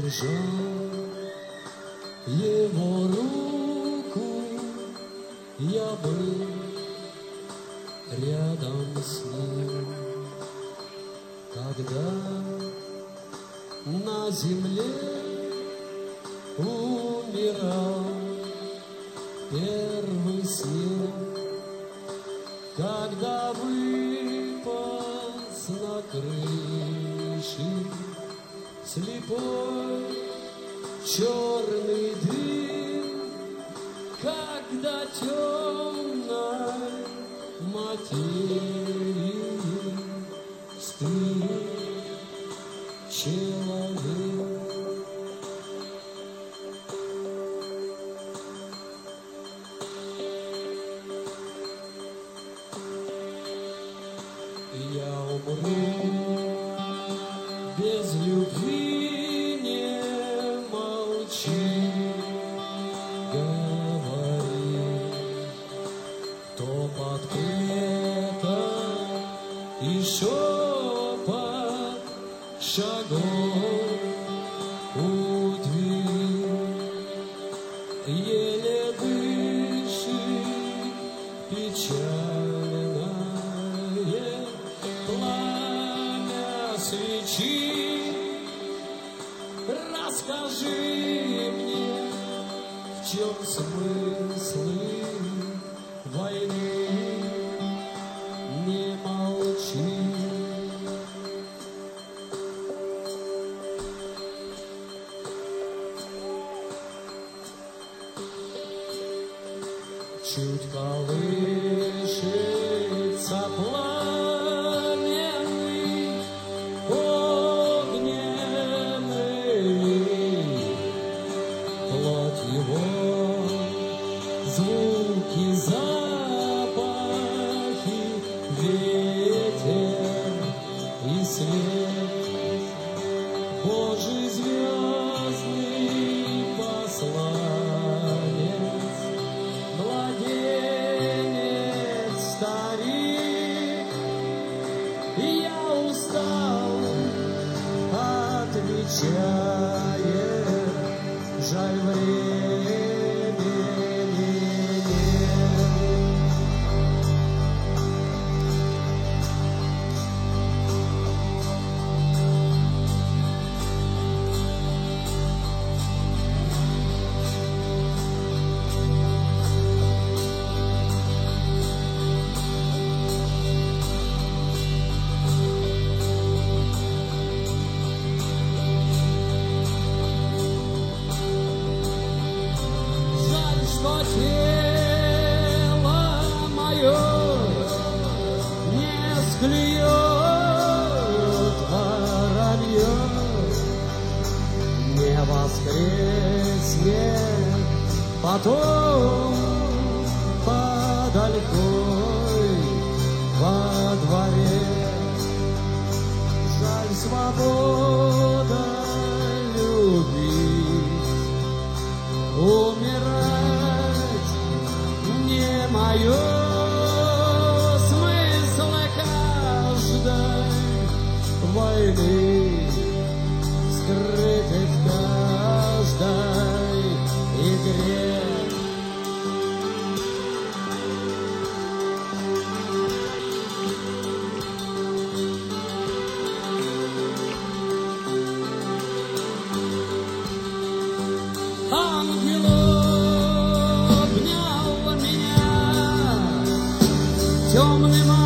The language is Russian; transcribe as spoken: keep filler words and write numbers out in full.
сжал его руку, я был рядом с ним, когда на земле умирал первый снег, когда выпал на крыши слепой черный дым, когда темной материи стыл человек. Я умру без любви, не молчи, говори, топот клета и шепот шагов у двери, еле дышит печальное пламя свечи. Расскажи мне, в чем смыслы войны, не молчи. Чуть колышется пламенный огненный, плоть его, звуки, запахи, ветер и свет, Божий звездный посланец, старик, я устал, отвечает, жаль времени нет. Что тело мое не склеет воронье, не воскреснет потом под олькой во дворе. Жаль, свобода любить, умирать не мое, смысл каждой войны скрыты в каждой игре. Ангел обнял меня темным